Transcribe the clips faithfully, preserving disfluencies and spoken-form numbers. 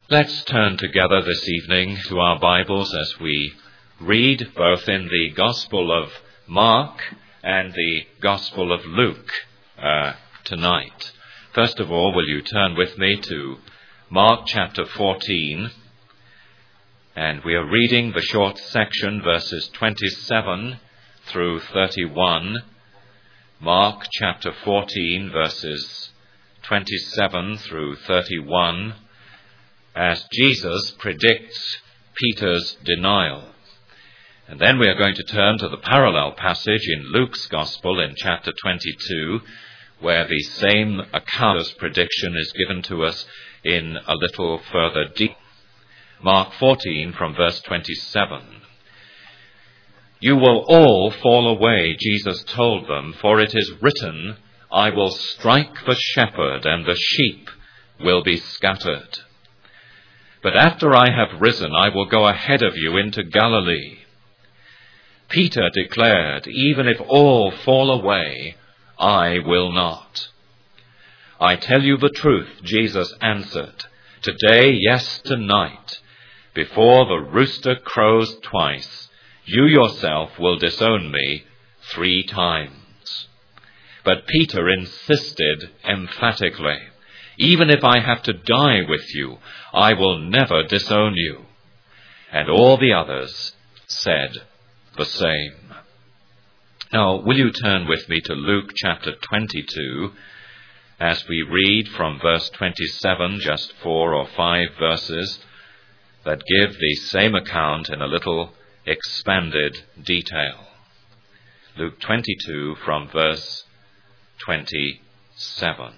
Let's turn together this evening to our Bibles as we read both in the Gospel of Mark and the Gospel of Luke uh, tonight. First of all, will you turn with me to Mark chapter fourteen, and we are reading the short section, verses twenty-seven through thirty-one. Mark chapter fourteen, verses twenty-seven through thirty-one, as Jesus predicts Peter's denial. And then we are going to turn to the parallel passage in Luke's Gospel in chapter twenty-two, where the same account of prediction is given to us in a little further detail. Mark fourteen from verse twenty-seven. "You will all fall away," Jesus told them, "for it is written, I will strike the shepherd, and the sheep will be scattered. But after I have risen, I will go ahead of you into Galilee." Peter declared, "Even if all fall away, I will not." "I tell you the truth," Jesus answered, "today, yes, tonight, before the rooster crows twice, you yourself will disown me three times." But Peter insisted emphatically, "Even if I have to die with you, I will never disown you." And all the others said the same. Now, will you turn with me to Luke chapter twenty-two, as we read from verse twenty-seven, just four or five verses that give the same account in a little expanded detail. Luke twenty-two from verse twenty-seven.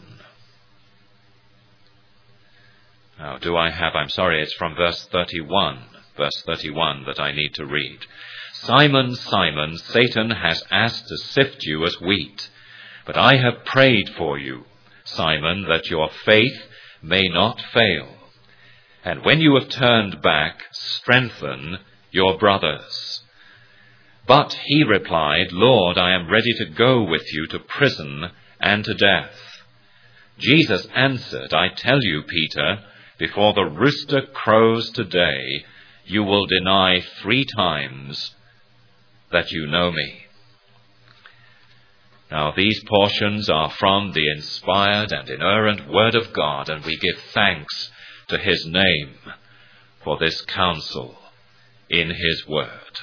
Now, do I have, I'm sorry, it's from verse thirty-one, verse thirty-one that I need to read. "Simon, Simon, Satan has asked to sift you as wheat, but I have prayed for you, Simon, that your faith may not fail. And when you have turned back, strengthen your brothers." But he replied, "Lord, I am ready to go with you to prison and to death." Jesus answered, "I tell you, Peter, before the rooster crows today, you will deny three times that you know me." Now, these portions are from the inspired and inerrant Word of God, and we give thanks to his name for this counsel in his Word.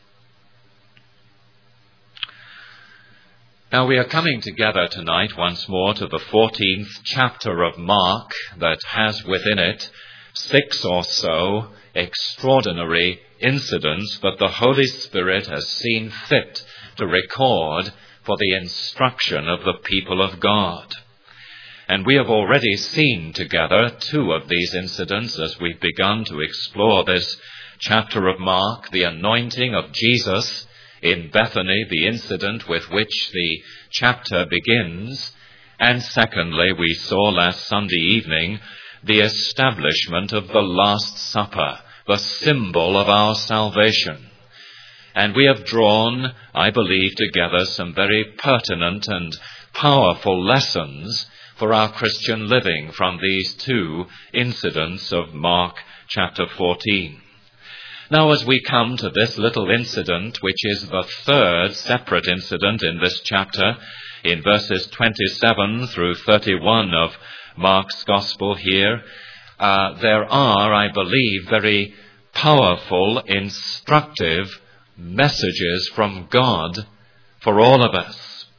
Now, we are coming together tonight once more to the fourteenth chapter of Mark that has within it six or so extraordinary incidents that the Holy Spirit has seen fit to record for the instruction of the people of God. And we have already seen together two of these incidents as we've begun to explore this chapter of Mark: the anointing of Jesus in Bethany, the incident with which the chapter begins, and secondly, we saw last Sunday evening the establishment of the Last Supper, the symbol of our salvation. And we have drawn, I believe, together some very pertinent and powerful lessons for our Christian living from these two incidents of Mark chapter fourteen. Now, as we come to this little incident, which is the third separate incident in this chapter, in verses twenty-seven through thirty-one of Mark's Gospel here, uh, there are, I believe, very powerful, instructive messages from God for all of us.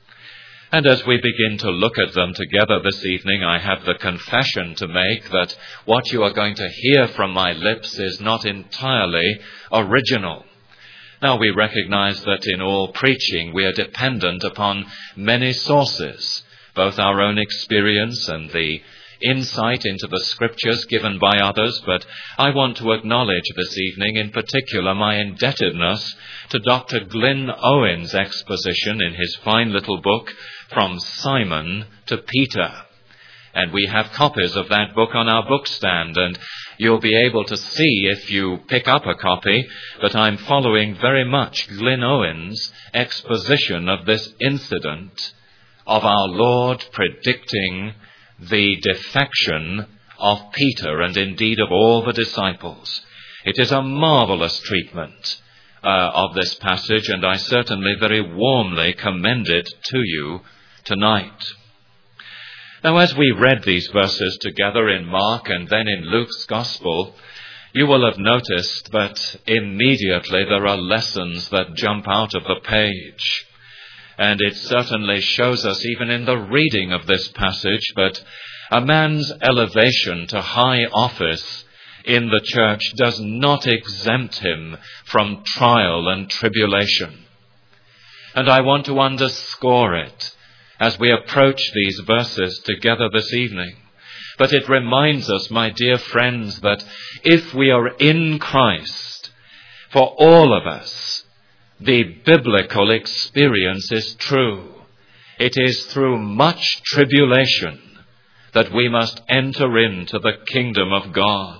And as we begin to look at them together this evening, I have the confession to make that what you are going to hear from my lips is not entirely original. Now, we recognize that in all preaching we are dependent upon many sources, both our own experience and the insight into the Scriptures given by others, but I want to acknowledge this evening in particular my indebtedness to Doctor Glyn Owen's exposition in his fine little book, From Simon to Peter. And we have copies of that book on our bookstand, and you'll be able to see if you pick up a copy that I'm following very much Glyn Owen's exposition of this incident of our Lord predicting the defection of Peter and indeed of all the disciples. It is a marvelous treatment uh, of this passage, and I certainly very warmly commend it to you tonight. Now, as we read these verses together in Mark and then in Luke's Gospel, you will have noticed that immediately there are lessons that jump out of the page. And it certainly shows us, even in the reading of this passage, that a man's elevation to high office in the church does not exempt him from trial and tribulation. And I want to underscore it as we approach these verses together this evening. But it reminds us, my dear friends, that if we are in Christ, for all of us, the biblical experience is true. It is through much tribulation that we must enter into the kingdom of God.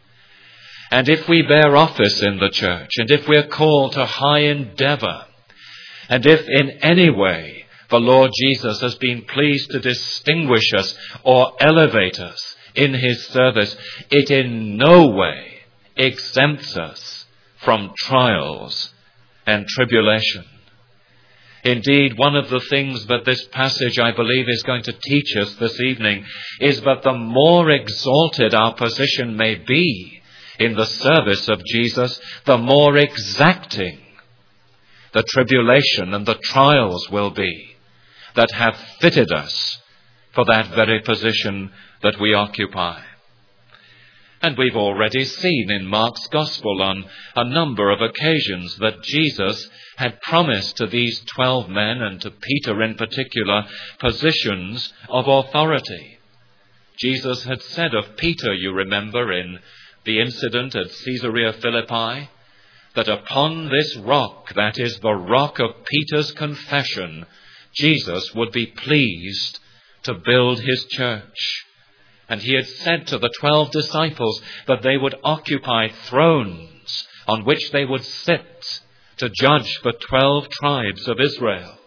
And if we bear office in the church, and if we are called to high endeavor, and if in any way the Lord Jesus has been pleased to distinguish us or elevate us in his service, it in no way exempts us from trials and tribulation. Indeed, one of the things that this passage, I believe, is going to teach us this evening is that the more exalted our position may be in the service of Jesus, the more exacting the tribulation and the trials will be that have fitted us for that very position that we occupy. And we've already seen in Mark's Gospel on a number of occasions that Jesus had promised to these twelve men, and to Peter in particular, positions of authority. Jesus had said of Peter, you remember, in the incident at Caesarea Philippi, that upon this rock, that is the rock of Peter's confession, Jesus would be pleased to build his church. And he had said to the twelve disciples that they would occupy thrones on which they would sit to judge the twelve tribes of Israel.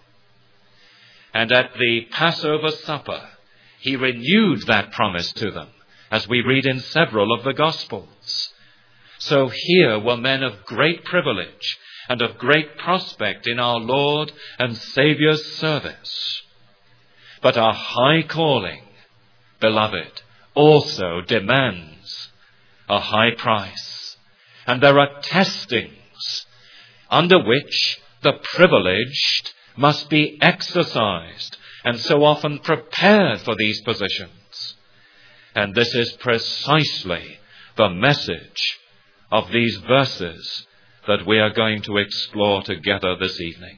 And at the Passover supper, he renewed that promise to them, as we read in several of the Gospels. So here were men of great privilege and of great prospect in our Lord and Saviour's service. But our high calling, beloved, also demands a high price. And there are testings under which the privileged must be exercised and so often prepared for these positions. And this is precisely the message of these verses that we are going to explore together this evening.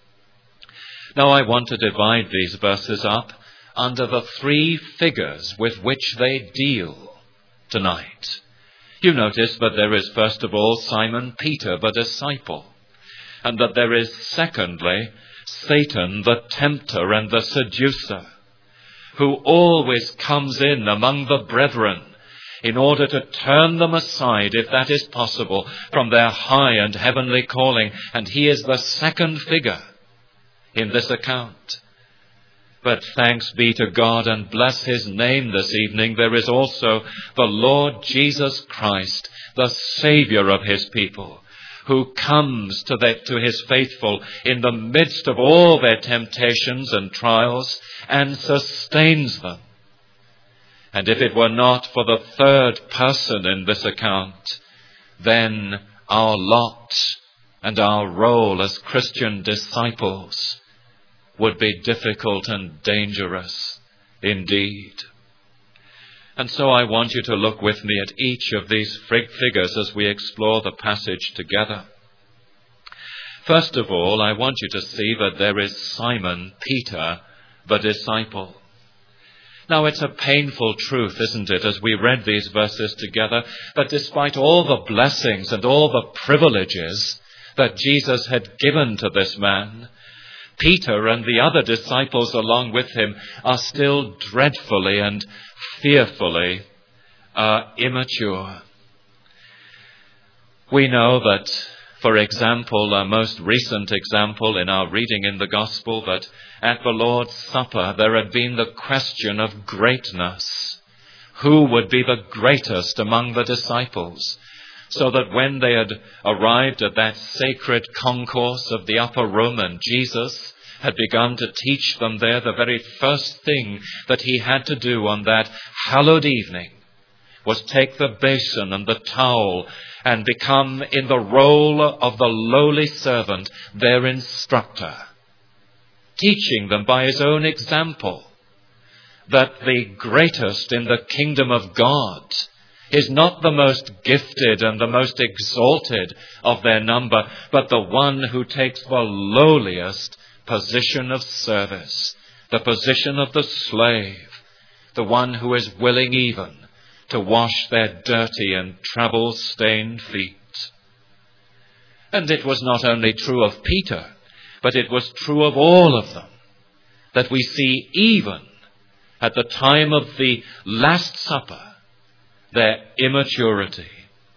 Now, I want to divide these verses up under the three figures with which they deal tonight. You notice that there is, first of all, Simon Peter, the disciple, and that there is, secondly, Satan, the tempter and the seducer, who always comes in among the brethren in order to turn them aside, if that is possible, from their high and heavenly calling. And he is the second figure in this account. But thanks be to God and bless his name this evening, there is also the Lord Jesus Christ, the Saviour of his people, who comes to, the, to his faithful in the midst of all their temptations and trials and sustains them. And if it were not for the third person in this account, then our lot and our role as Christian disciples would be difficult and dangerous indeed. And so I want you to look with me at each of these figures as we explore the passage together. First of all, I want you to see that there is Simon Peter, the disciple. Now, it's a painful truth, isn't it, as we read these verses together, that despite all the blessings and all the privileges that Jesus had given to this man, Peter and the other disciples along with him are still dreadfully and fearfully uh, immature. We know that, for example, a most recent example in our reading in the Gospel, that at the Lord's Supper there had been the question of greatness. who would be the greatest among the disciples, so that when they had arrived at that sacred concourse of the upper room and Jesus had begun to teach them there, the very first thing that he had to do on that hallowed evening was take the basin and the towel and become, in the role of the lowly servant, their instructor, teaching them by his own example that the greatest in the kingdom of God is not the most gifted and the most exalted of their number, but the one who takes the lowliest position of service, the position of the slave, the one who is willing even to wash their dirty and travel-stained feet. And it was not only true of Peter, but it was true of all of them, that we see even at the time of the Last Supper, their immaturity.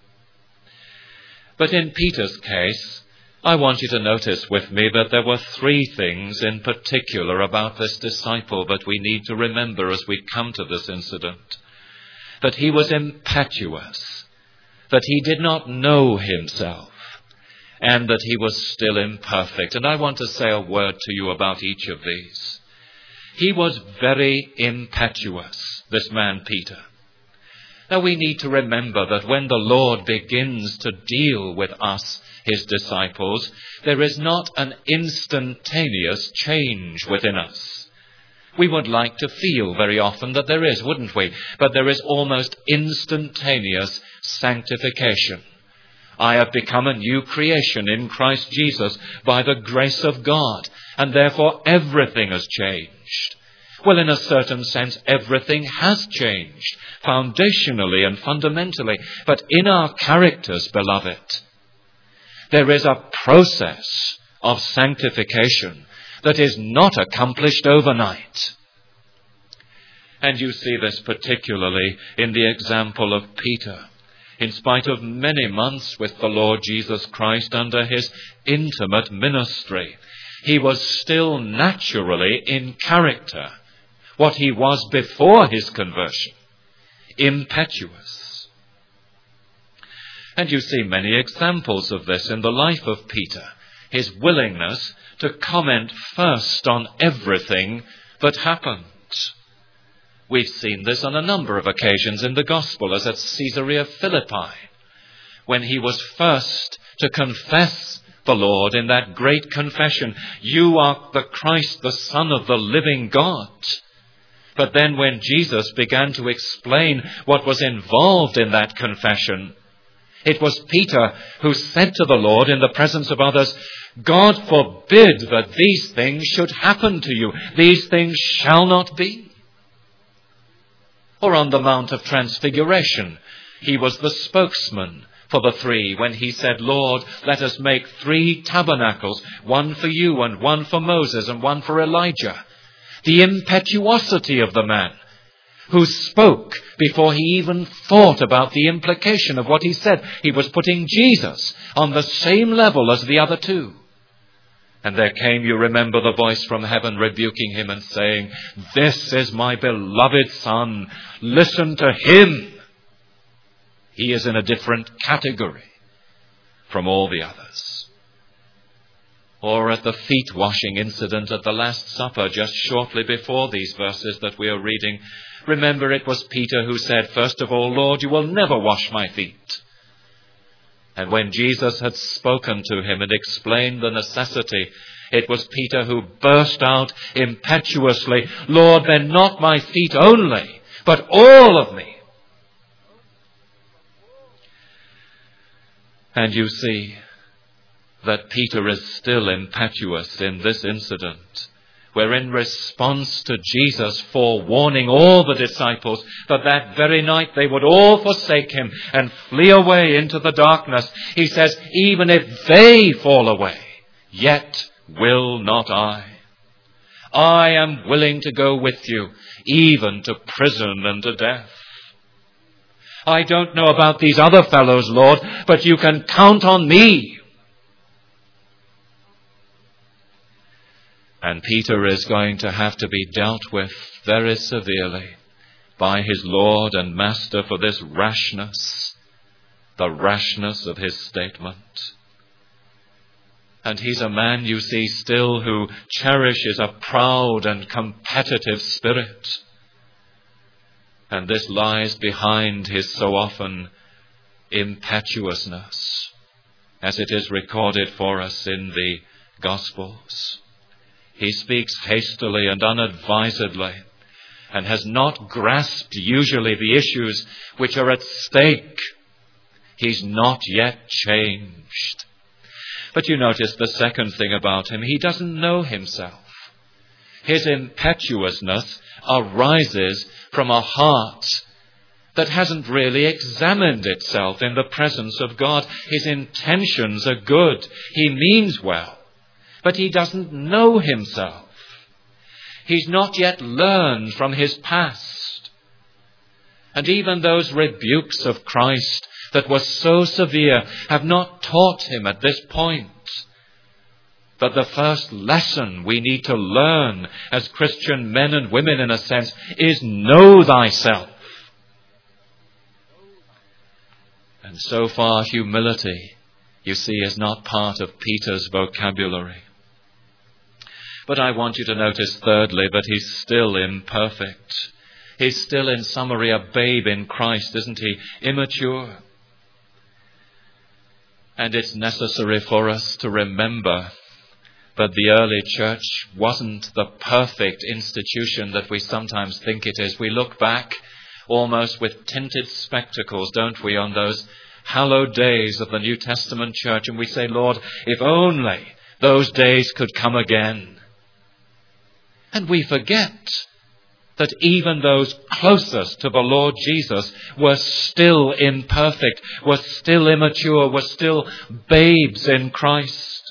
But in Peter's case, I want you to notice with me that there were three things in particular about this disciple that we need to remember as we come to this incident. That he was impetuous, that he did not know himself, and that he was still imperfect. And I want to say a word to you about each of these. He was very impetuous, this man Peter. Now we need to remember that when the Lord begins to deal with us, his disciples, there is not an instantaneous change within us. We would like to feel very often that there is, wouldn't we? But there is almost instantaneous sanctification. I have become a new creation in Christ Jesus by the grace of God, and therefore everything has changed. Well, in a certain sense, everything has changed, foundationally and fundamentally. But in our characters, beloved, there is a process of sanctification that is not accomplished overnight. And you see this particularly in the example of Peter. In spite of many months with the Lord Jesus Christ under his intimate ministry, he was still naturally in character what he was before his conversion, impetuous. And you see many examples of this in the life of Peter, his willingness to comment first on everything that happened. We've seen this on a number of occasions in the Gospel, as at Caesarea Philippi, when he was first to confess the Lord in that great confession, "You are the Christ, the Son of the living God." But then when Jesus began to explain what was involved in that confession, it was Peter who said to the Lord in the presence of others, "God forbid that these things should happen to you. These things shall not be." Or on the Mount of Transfiguration, he was the spokesman for the three when he said, "Lord, let us make three tabernacles, one for you and one for Moses and one for Elijah." The impetuosity of the man who spoke before he even thought about the implication of what he said. He was putting Jesus on the same level as the other two. And there came, you remember, the voice from heaven rebuking him and saying, "This is my beloved Son. Listen to him." He is in a different category from all the others. Or at the feet washing incident at the Last Supper, just shortly before these verses that we are reading, remember it was Peter who said, "First of all, Lord, you will never wash my feet." And when Jesus had spoken to him and explained the necessity, it was Peter who burst out impetuously, "Lord, then not my feet only, but all of me." And you see that Peter is still impetuous in this incident, where in response to Jesus forewarning all the disciples that that very night they would all forsake him and flee away into the darkness, he says, "Even if they fall away, yet will not I. I am willing to go with you, even to prison and to death. I don't know about these other fellows, Lord, but you can count on me." And Peter is going to have to be dealt with very severely by his Lord and Master for this rashness, the rashness of his statement. And he's a man, you see, still who cherishes a proud and competitive spirit. And this lies behind his so often impetuousness, as it is recorded for us in the Gospels. He speaks hastily and unadvisedly, and has not grasped usually the issues which are at stake. He's not yet changed. But you notice the second thing about him. He doesn't know himself. His impetuousness arises from a heart that hasn't really examined itself in the presence of God. His intentions are good. He means well. But he doesn't know himself. He's not yet learned from his past. And even those rebukes of Christ that were so severe have not taught him at this point. But the first lesson we need to learn as Christian men and women, in a sense, is know thyself. And so far, humility, you see, is not part of Peter's vocabulary. But I want you to notice, thirdly, that he's still imperfect. He's still, in summary, a babe in Christ, isn't he? Immature. And it's necessary for us to remember that the early church wasn't the perfect institution that we sometimes think it is. We look back almost with tinted spectacles, don't we, on those hallowed days of the New Testament church, and we say, Lord, if only those days could come again. And we forget that even those closest to the Lord Jesus were still imperfect, were still immature, were still babes in Christ.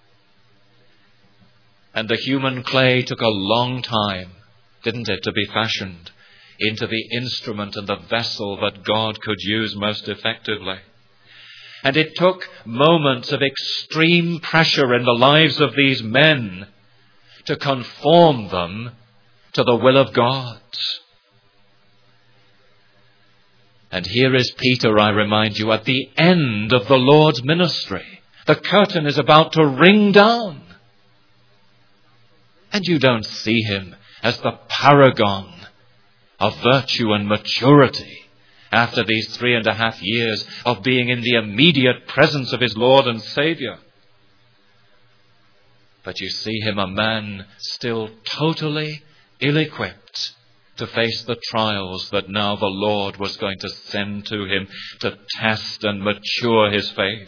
And the human clay took a long time, didn't it, to be fashioned into the instrument and the vessel that God could use most effectively. And it took moments of extreme pressure in the lives of these men to conform them to the will of God. And here is Peter, I remind you, at the end of the Lord's ministry. The curtain is about to ring down. And you don't see him as the paragon of virtue and maturity after these three and a half years of being in the immediate presence of his Lord and Saviour. But you see him a man still totally ill-equipped to face the trials that now the Lord was going to send to him to test and mature his faith.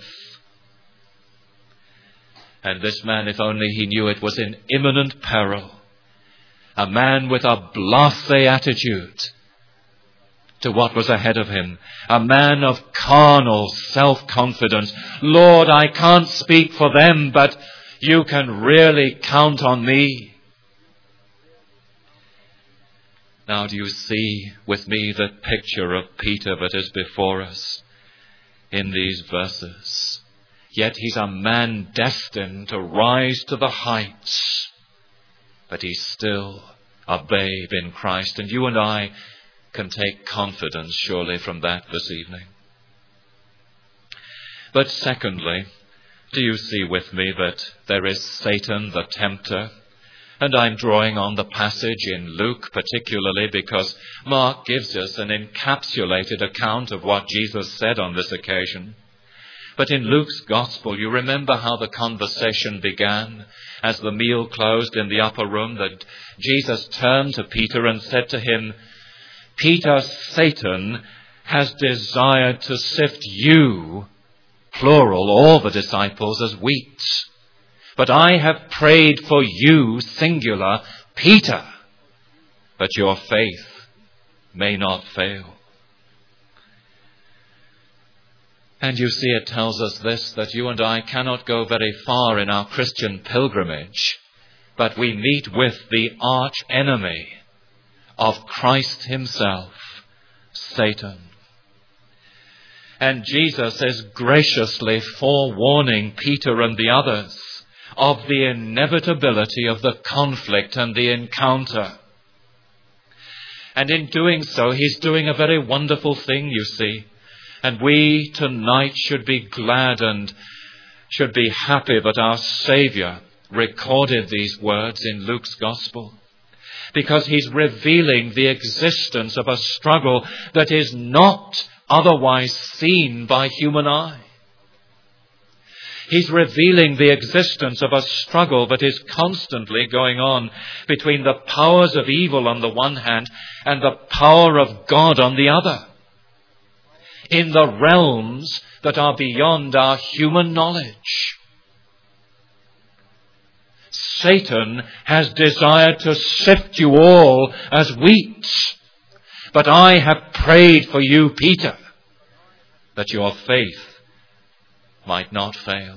And this man, if only he knew it, was in imminent peril. A man with a blasé attitude to what was ahead of him. A man of carnal self-confidence. Lord, I can't speak for them, but you can really count on me. Now do you see with me the picture of Peter that is before us in these verses? Yet he's a man destined to rise to the heights, but he's still a babe in Christ. And you and I can take confidence surely from that this evening. But secondly, do you see with me that there is Satan the tempter? And I'm drawing on the passage in Luke particularly because Mark gives us an encapsulated account of what Jesus said on this occasion. But in Luke's Gospel, you remember how the conversation began as the meal closed in the upper room, that Jesus turned to Peter and said to him, Peter, Satan has desired to sift you, plural, all the disciples, as wheat. But I have prayed for you, singular, Peter, that your faith may not fail. And you see, it tells us this, that you and I cannot go very far in our Christian pilgrimage, but we meet with the arch enemy of Christ himself, Satan. And Jesus is graciously forewarning Peter and the others of the inevitability of the conflict and the encounter. And in doing so, he's doing a very wonderful thing, you see. And we tonight should be glad and should be happy that our Saviour recorded these words in Luke's Gospel, because he's revealing the existence of a struggle that is not otherwise seen by human eye. He's revealing the existence of a struggle that is constantly going on between the powers of evil on the one hand and the power of God on the other, in the realms that are beyond our human knowledge. Satan has desired to sift you all as wheat, but I have prayed for you, Peter, that your faith might not fail.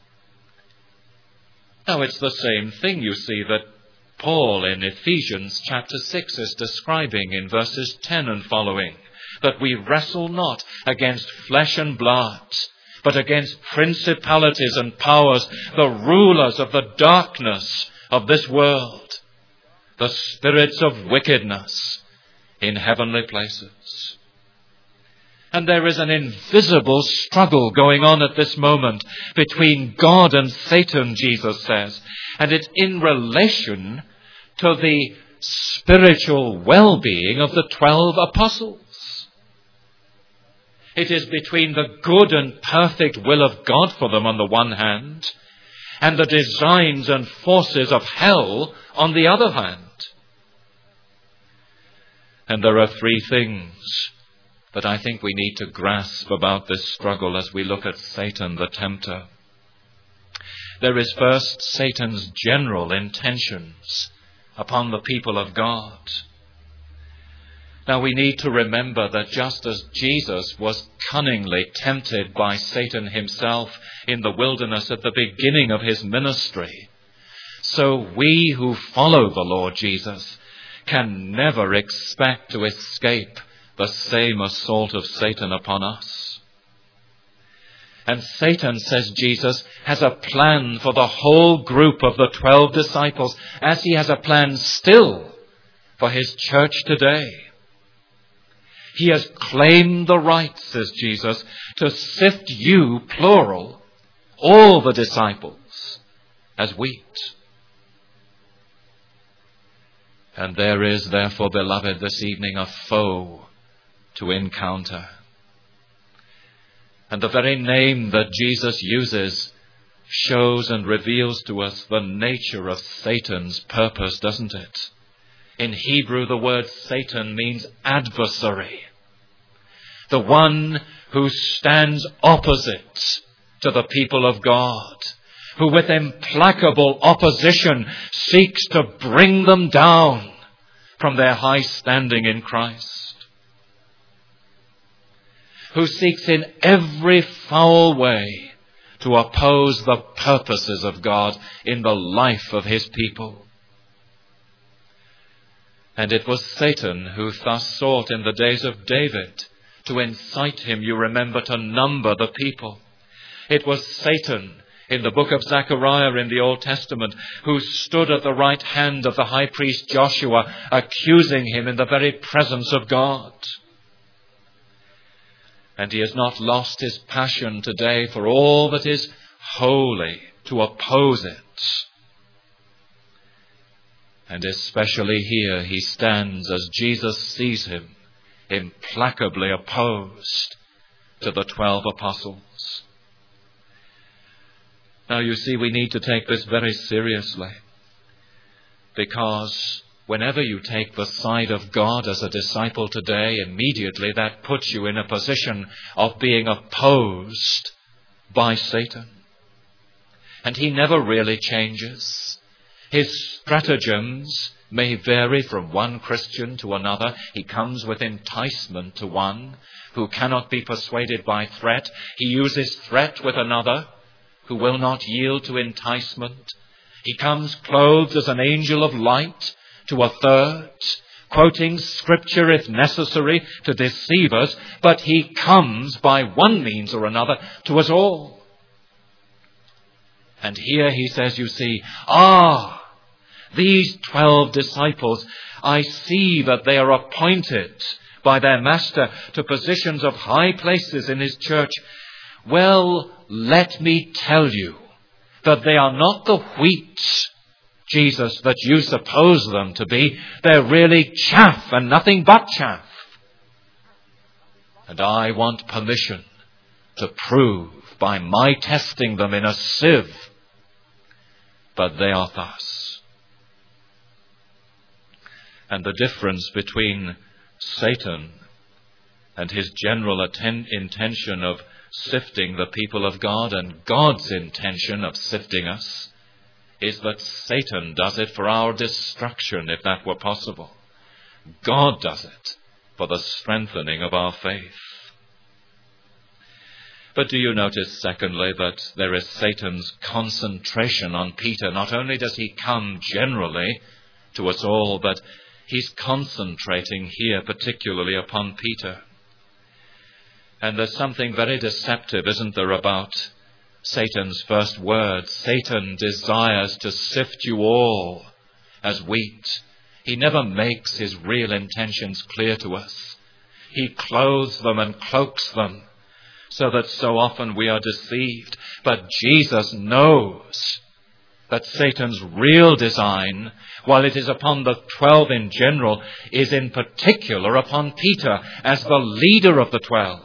Now it's the same thing, you see, that Paul in Ephesians chapter six is describing in verses ten and following, that we wrestle not against flesh and blood, but against principalities and powers, the rulers of the darkness of this world, the spirits of wickedness in heavenly places. And there is an invisible struggle going on at this moment between God and Satan, Jesus says. And it's in relation to the spiritual well-being of the twelve apostles. It is between the good and perfect will of God for them on the one hand, and the designs and forces of hell on the other hand. And there are three things that I think we need to grasp about this struggle as we look at Satan the tempter. There is first Satan's general intentions upon the people of God. Now we need to remember that just as Jesus was cunningly tempted by Satan himself in the wilderness at the beginning of his ministry, so we who follow the Lord Jesus can never expect to escape the same assault of Satan upon us. And Satan, says Jesus, has a plan for the whole group of the twelve disciples, as he has a plan still for his church today. He has claimed the right, says Jesus, to sift you, plural, all the disciples, as wheat. And there is, therefore, beloved, this evening a foe to encounter. And the very name that Jesus uses shows and reveals to us the nature of Satan's purpose, doesn't it? In Hebrew, the word Satan means adversary. The one who stands opposite to the people of God, who with implacable opposition seeks to bring them down from their high standing in Christ, who seeks in every foul way to oppose the purposes of God in the life of his people. And it was Satan who thus sought in the days of David to incite him, you remember, to number the people. It was Satan in the book of Zechariah in the Old Testament who stood at the right hand of the high priest Joshua, accusing him in the very presence of God. And he has not lost his passion today for all that is holy to oppose it. And especially here he stands, as Jesus sees him, implacably opposed to the twelve apostles. Now you see, we need to take this very seriously, because whenever you take the side of God as a disciple today, immediately that puts you in a position of being opposed by Satan. And he never really changes. His stratagems may vary from one Christian to another. He comes with enticement to one who cannot be persuaded by threat. He uses threat with another who will not yield to enticement. He comes clothed as an angel of light to a third, quoting Scripture if necessary to deceive us, but he comes by one means or another to us all. And here he says, you see, ah, These twelve disciples, I see that they are appointed by their master to positions of high places in his church. Well, let me tell you that they are not the wheat, Jesus, that you suppose them to be. They're really chaff and nothing but chaff. And I want permission to prove by my testing them in a sieve, but they are thus. And the difference between Satan and his general atten- intention of sifting the people of God and God's intention of sifting us is that Satan does it for our destruction, if that were possible. God does it for the strengthening of our faith. But do you notice, secondly, that there is Satan's concentration on Peter? Not only does he come generally to us all, but he's concentrating here particularly upon Peter. And there's something very deceptive, isn't there, about Satan's first words? Satan desires to sift you all as wheat. He never makes his real intentions clear to us. He clothes them and cloaks them so that so often we are deceived. But Jesus knows that Satan's real design, while it is upon the twelve in general, is in particular upon Peter as the leader of the twelve.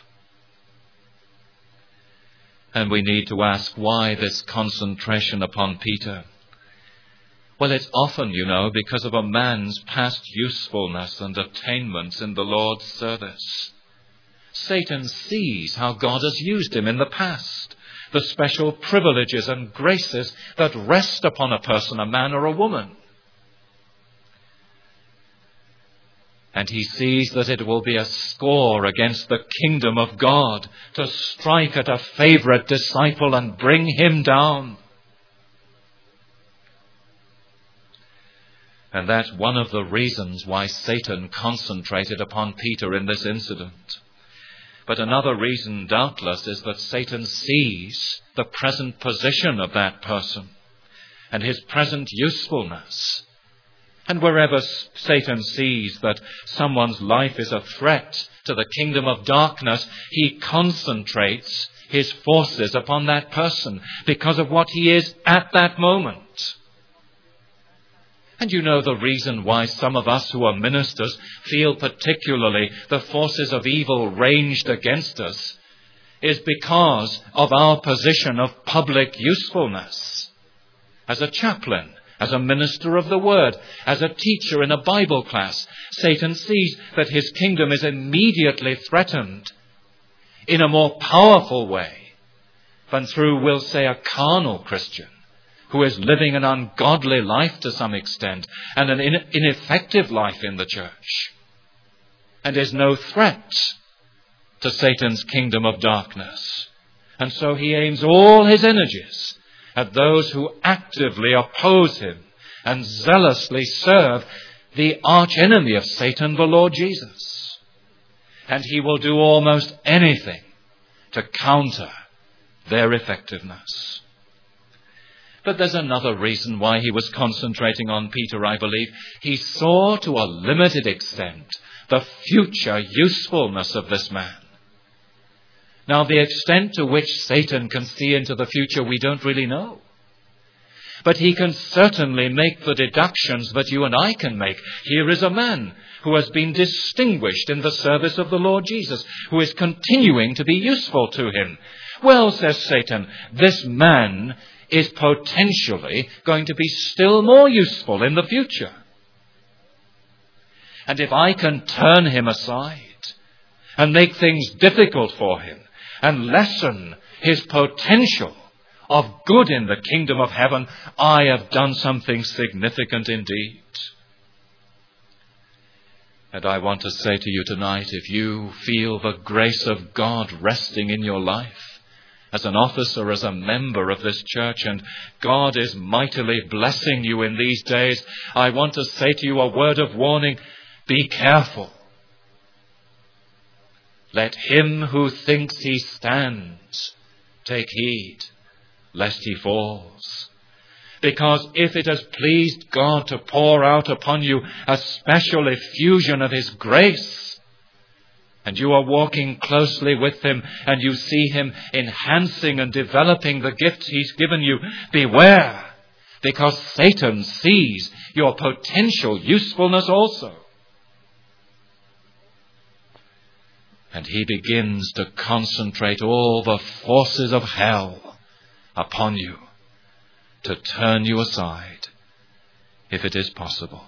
And we need to ask, why this concentration upon Peter? Well, it's often, you know, because of a man's past usefulness and attainments in the Lord's service. Satan sees how God has used him in the past, the special privileges and graces that rest upon a person, a man or a woman. And he sees that it will be a score against the kingdom of God to strike at a favorite disciple and bring him down. And that's one of the reasons why Satan concentrated upon Peter in this incident. But another reason, doubtless, is that Satan sees the present position of that person and his present usefulness. And wherever Satan sees that someone's life is a threat to the kingdom of darkness, he concentrates his forces upon that person because of what he is at that moment. And you know the reason why some of us who are ministers feel particularly the forces of evil ranged against us is because of our position of public usefulness. As a chaplain, as a minister of the word, as a teacher in a Bible class, Satan sees that his kingdom is immediately threatened in a more powerful way than through, we'll say, a carnal Christian who is living an ungodly life to some extent and an in- ineffective life in the church and is no threat to Satan's kingdom of darkness. And so he aims all his energies at those who actively oppose him and zealously serve the archenemy of Satan, the Lord Jesus. And he will do almost anything to counter their effectiveness. But there's another reason why he was concentrating on Peter, I believe. He saw to a limited extent the future usefulness of this man. Now, the extent to which Satan can see into the future, we don't really know. But he can certainly make the deductions that you and I can make. Here is a man who has been distinguished in the service of the Lord Jesus, who is continuing to be useful to him. Well, says Satan, this man is potentially going to be still more useful in the future. And if I can turn him aside and make things difficult for him and lessen his potential of good in the kingdom of heaven, I have done something significant indeed. And I want to say to you tonight, if you feel the grace of God resting in your life, as an officer, as a member of this church, and God is mightily blessing you in these days, I want to say to you a word of warning. Be careful. Let him who thinks he stands take heed, lest he falls. Because if it has pleased God to pour out upon you a special effusion of his grace, and you are walking closely with him, and you see him enhancing and developing the gifts he's given you, beware, because Satan sees your potential usefulness also. And he begins to concentrate all the forces of hell upon you to turn you aside, if it is possible.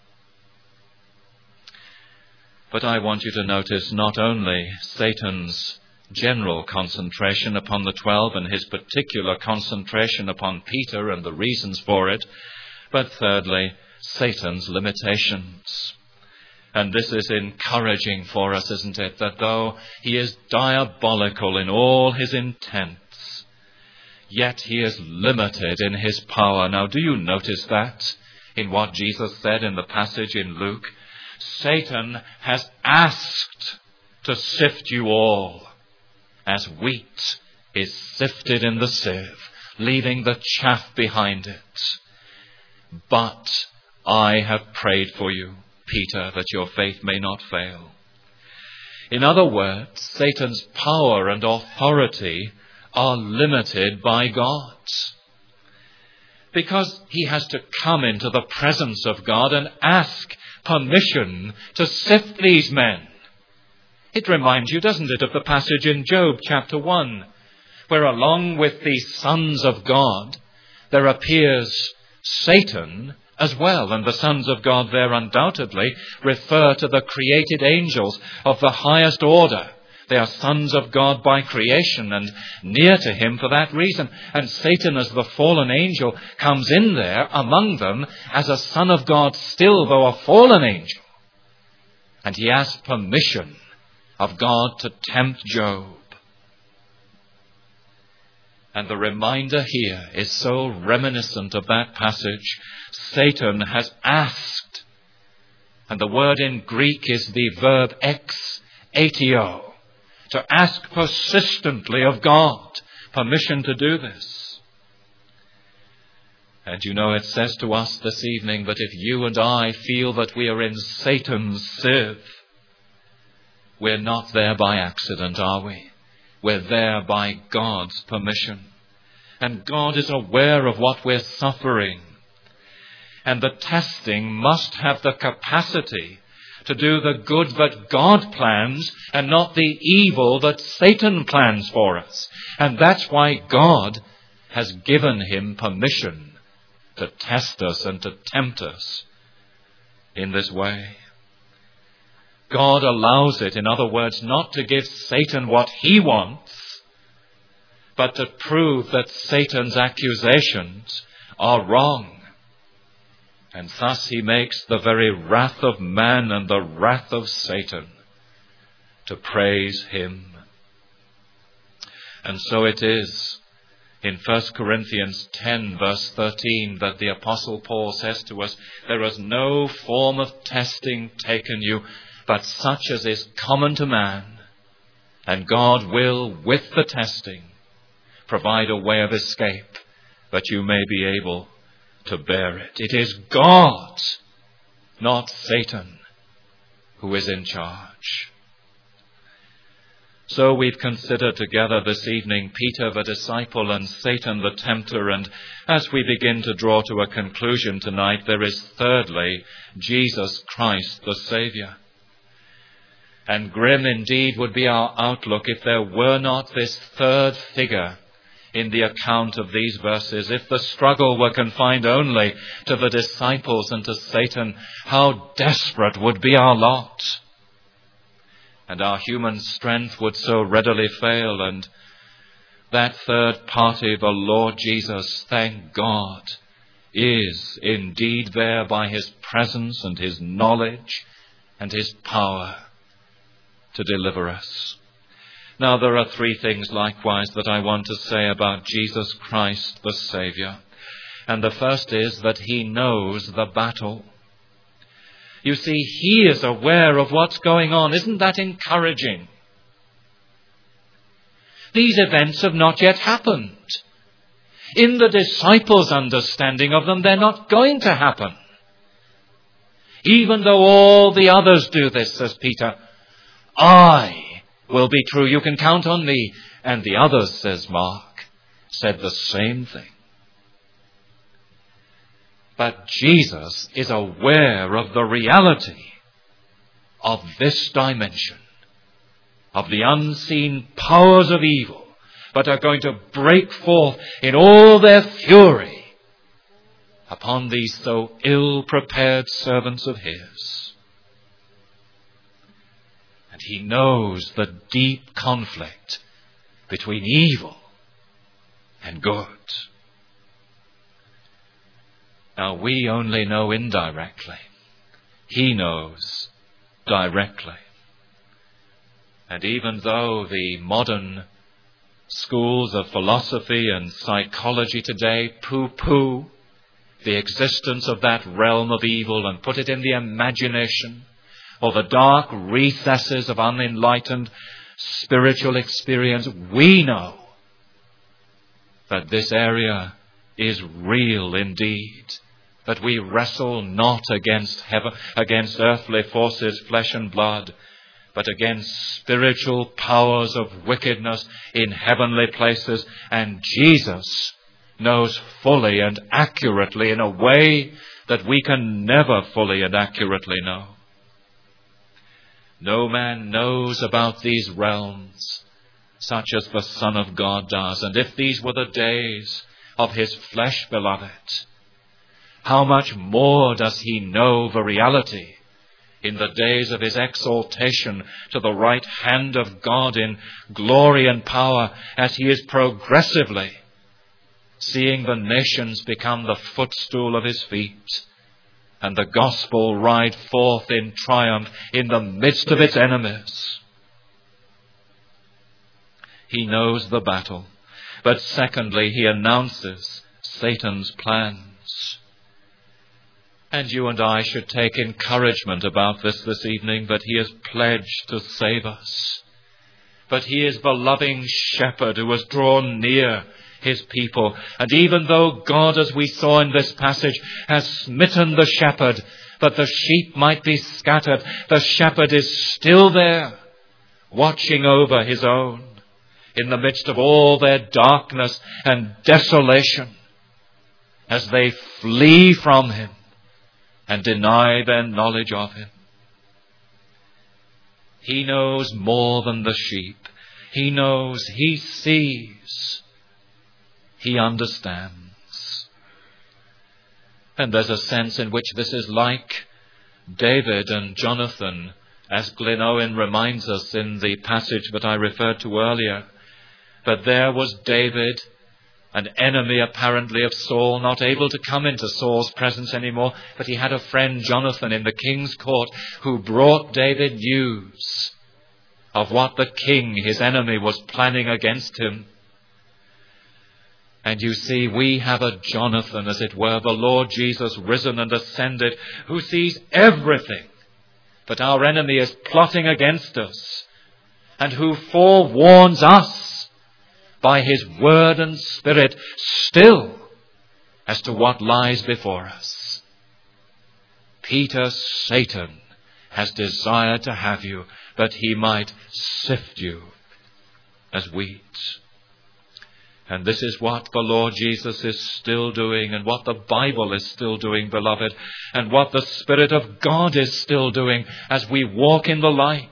But I want you to notice not only Satan's general concentration upon the twelve and his particular concentration upon Peter and the reasons for it, but thirdly, Satan's limitations. And this is encouraging for us, isn't it? That though he is diabolical in all his intents, yet he is limited in his power. Now, do you notice that in what Jesus said in the passage in Luke? Satan has asked to sift you all, as wheat is sifted in the sieve, leaving the chaff behind it. But I have prayed for you, Peter, that your faith may not fail. In other words, Satan's power and authority are limited by God, because he has to come into the presence of God and ask permission to sift these men. It reminds you, doesn't it, of the passage in Job chapter one, where along with the sons of God, there appears Satan as well. And the sons of God there undoubtedly refer to the created angels of the highest order. They are sons of God by creation and near to him for that reason. And Satan, as the fallen angel, comes in there among them as a son of God still, though a fallen angel. And he asks permission of God to tempt Job. And the reminder here is so reminiscent of that passage. Satan has asked. And the word in Greek is the verb ex aetio, to ask persistently of God permission to do this. And you know, it says to us this evening that if you and I feel that we are in Satan's sieve, we're not there by accident, are we? We're there by God's permission. And God is aware of what we're suffering. And the testing must have the capacity to do the good that God plans and not the evil that Satan plans for us. And that's why God has given him permission to test us and to tempt us in this way. God allows it, in other words, not to give Satan what he wants, but to prove that Satan's accusations are wrong. And thus he makes the very wrath of man and the wrath of Satan to praise him. And so it is in First Corinthians ten verse thirteen that the Apostle Paul says to us, there is no form of testing taken you, but such as is common to man. And God will, with the testing, provide a way of escape that you may be able to bear it. It is God, not Satan, who is in charge. So we've considered together this evening Peter the disciple and Satan the tempter, and as we begin to draw to a conclusion tonight, there is thirdly Jesus Christ the Saviour. And grim indeed would be our outlook if there were not this third figure in the account of these verses. If the struggle were confined only to the disciples and to Satan, how desperate would be our lot. And our human strength would so readily fail. And that third party, the Lord Jesus, thank God, is indeed there by his presence and his knowledge and his power to deliver us. Now, there are three things likewise that I want to say about Jesus Christ the Saviour. And the first is that he knows the battle. You see, he is aware of what's going on. Isn't that encouraging? These events have not yet happened. In the disciples' understanding of them, they're not going to happen. Even though all the others do this, says Peter, I will be true. You can count on me. And the others, says Mark, said the same thing. But Jesus is aware of the reality of this dimension, of the unseen powers of evil, but are going to break forth in all their fury upon these so ill-prepared servants of his. And he knows the deep conflict between evil and good. Now, we only know indirectly. He knows directly. And even though the modern schools of philosophy and psychology today pooh-pooh the existence of that realm of evil and put it in the imagination or the dark recesses of unenlightened spiritual experience, we know that this area is real indeed, that we wrestle not against heaven, against earthly forces, flesh and blood, but against spiritual powers of wickedness in heavenly places. And Jesus knows fully and accurately in a way that we can never fully and accurately know. No man knows about these realms such as the Son of God does. And if these were the days of his flesh, beloved, how much more does he know the reality in the days of his exaltation to the right hand of God in glory and power, as he is progressively seeing the nations become the footstool of his feet and the gospel ride forth in triumph in the midst of its enemies. He knows the battle, but secondly, he announces Satan's plans. And you and I should take encouragement about this this evening, that he has pledged to save us. But he is the loving shepherd who has drawn near his people. And even though God, as we saw in this passage, has smitten the shepherd, that the sheep might be scattered, the shepherd is still there, watching over his own in the midst of all their darkness and desolation, as they flee from him and deny their knowledge of him. He knows more than the sheep. He knows, he sees, he understands. And there's a sense in which this is like David and Jonathan, as Glyn Owen reminds us in the passage that I referred to earlier. But there was David, an enemy apparently of Saul, not able to come into Saul's presence anymore, but he had a friend, Jonathan, in the king's court, who brought David news of what the king, his enemy, was planning against him. And you see, we have a Jonathan, as it were, the Lord Jesus risen and ascended, who sees everything that our enemy is plotting against us, and who forewarns us by his word and spirit still as to what lies before us. Peter, Satan has desired to have you, that he might sift you as wheat. And this is what the Lord Jesus is still doing, and what the Bible is still doing, beloved, and what the Spirit of God is still doing as we walk in the light.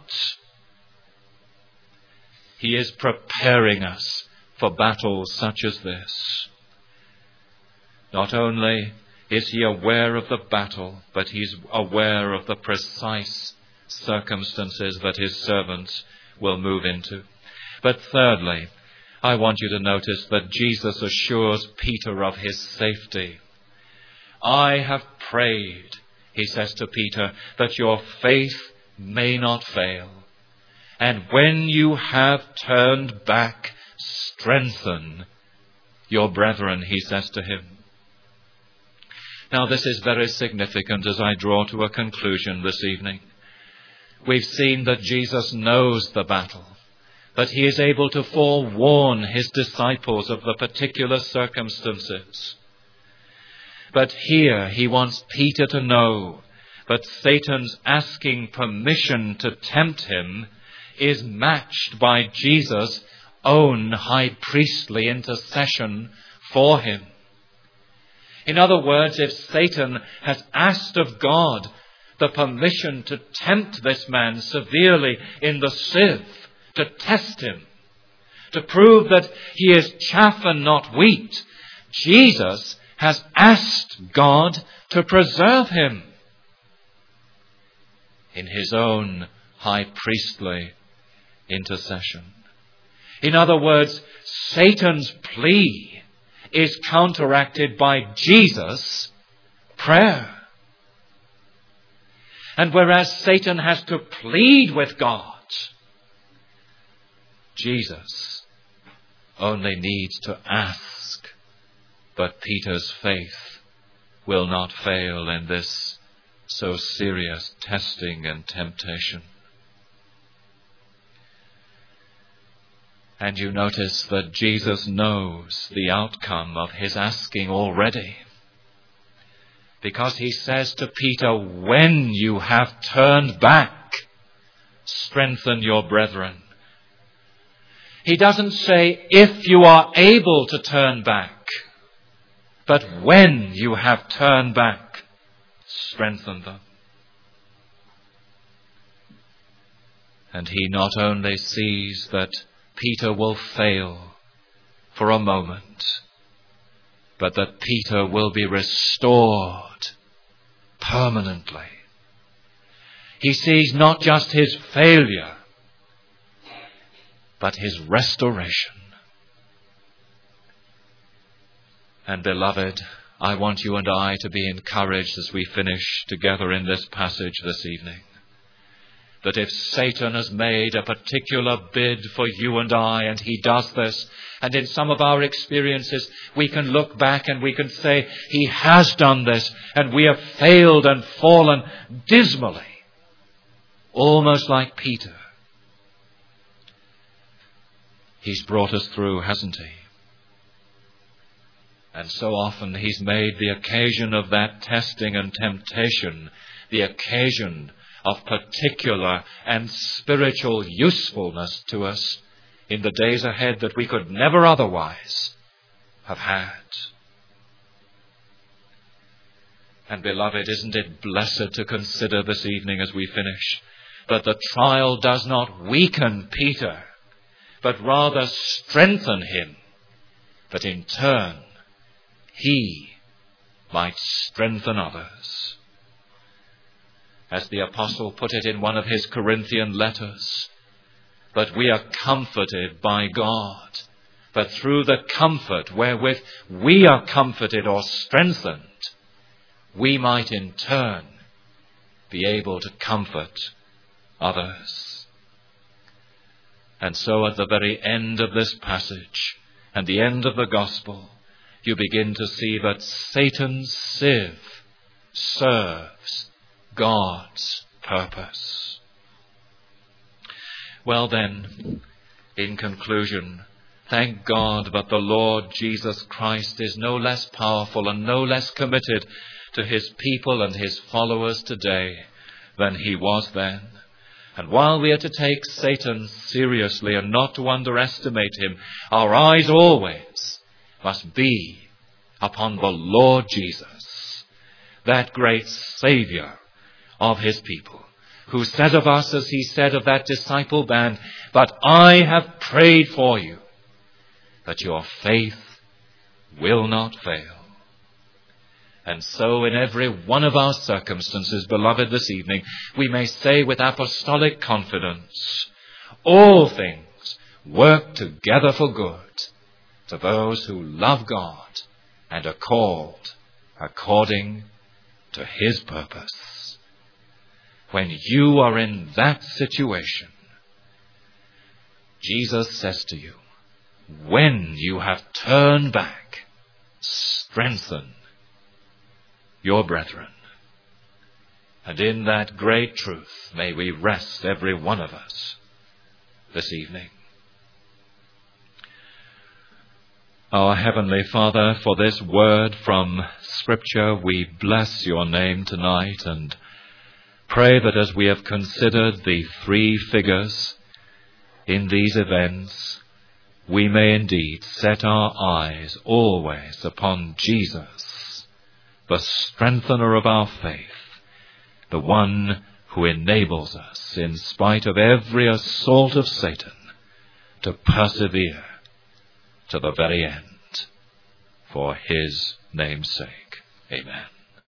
He is preparing us for battles such as this. Not only is he aware of the battle, but he's aware of the precise circumstances that his servants will move into. But thirdly, I want you to notice that Jesus assures Peter of his safety. I have prayed, he says to Peter, that your faith may not fail. And when you have turned back, strengthen your brethren, he says to him. Now, this is very significant as I draw to a conclusion this evening. We've seen that Jesus knows the battle, that he is able to forewarn his disciples of the particular circumstances. But here he wants Peter to know that Satan's asking permission to tempt him is matched by Jesus' own high priestly intercession for him. In other words, if Satan has asked of God the permission to tempt this man severely in the sieve, to test him, to prove that he is chaff and not wheat, Jesus has asked God to preserve him in his own high priestly intercession. In other words, Satan's plea is counteracted by Jesus' prayer. And whereas Satan has to plead with God, Jesus only needs to ask. But Peter's faith will not fail in this so serious testing and temptation. And you notice that Jesus knows the outcome of his asking already, because he says to Peter, when you have turned back, strengthen your brethren. He doesn't say, if you are able to turn back, but when you have turned back, strengthen them. And he not only sees that Peter will fail for a moment, but that Peter will be restored permanently. He sees not just his failure, but his restoration. And beloved, I want you and I to be encouraged as we finish together in this passage this evening, that if Satan has made a particular bid for you and I, and he does this, and in some of our experiences we can look back and we can say, he has done this, and we have failed and fallen dismally, almost like Peter. He's brought us through, hasn't he? And so often he's made the occasion of that testing and temptation the occasion of particular and spiritual usefulness to us in the days ahead that we could never otherwise have had. And beloved, isn't it blessed to consider this evening as we finish that the trial does not weaken Peter, but rather strengthen him, that in turn he might strengthen others. As the apostle put it in one of his Corinthian letters, that we are comforted by God, that through the comfort wherewith we are comforted or strengthened, we might in turn be able to comfort others. And so at the very end of this passage and the end of the gospel, you begin to see that Satan's sieve serves God's purpose. Well then, in conclusion, thank God that the Lord Jesus Christ is no less powerful and no less committed to his people and his followers today than he was then. And while we are to take Satan seriously and not to underestimate him, our eyes always must be upon the Lord Jesus, that great Saviour of his people, who said of us, as he said of that disciple band, "But I have prayed for you, that your faith will not fail." And so in every one of our circumstances, beloved, this evening, we may say with apostolic confidence, all things work together for good to those who love God and are called according to his purpose. When you are in that situation, Jesus says to you, when you have turned back, strengthen your brethren. And in that great truth may we rest, every one of us, this evening. Our Heavenly Father, for this word from Scripture, we bless your name tonight and pray that as we have considered the three figures in these events, we may indeed set our eyes always upon Jesus, the strengthener of our faith, the one who enables us, in spite of every assault of Satan, to persevere to the very end, for his name's sake. Amen.